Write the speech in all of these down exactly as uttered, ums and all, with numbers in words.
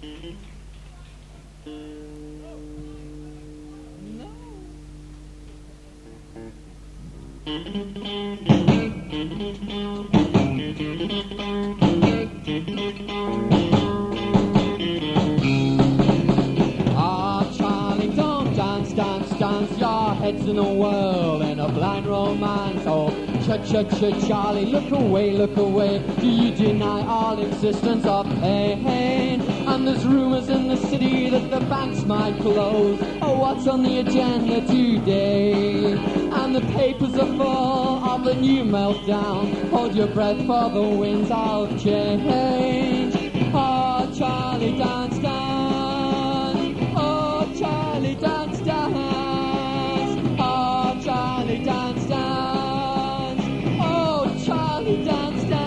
Ah, Charlie, don't dance, dance, dance. Your head's in a whirl in a blind romance. Oh, ch-ch-ch, Charlie, look away, look away. Do you deny all existence of pain? And there's rumors in the city that the banks might close. Oh, what's on the agenda today? And the papers are full of the new meltdown. Hold your breath for the winds of change. Oh, Charlie, dance, dance. Oh, Charlie, dance, dance. Oh, Charlie, dance, dance. Oh, Charlie, dance, dance.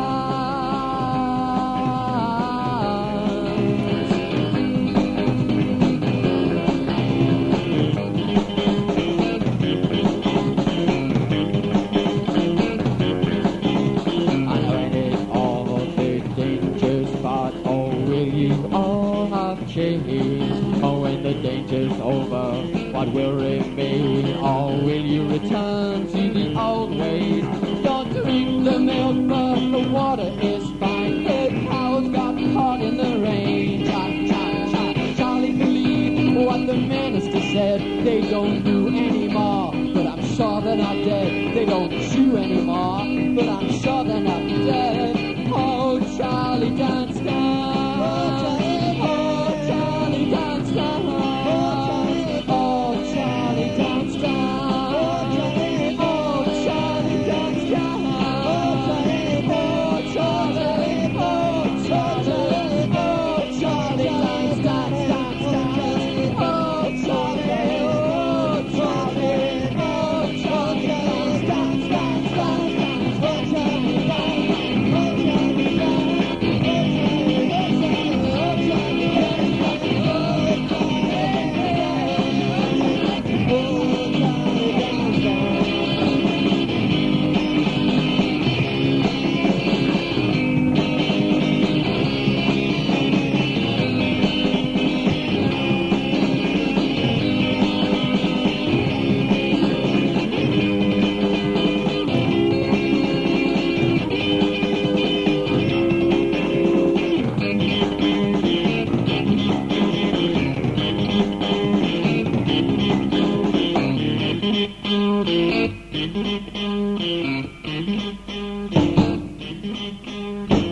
Oh, when the danger's over, what will remain? Or will you return to the old ways? Don't drink the milk, but the water is fine. The cows got caught in the rain. Cha, cha, cha. Charlie believed what the minister said. They don't do anymore, but I'm sure they're not dead. They don't chew anymore, but I'm sure they're not dead. Oh, Charlie, dance, dance. Dance, dance, oh Charlie, dance, dance, oh Charlie, dance, dance, oh Charlie, oh Charlie, oh Charlie, dance, dance, dance, dance, oh Charlie, oh Charlie, oh Charlie, dance, dance, dance, dance, oh Charlie, Thank you.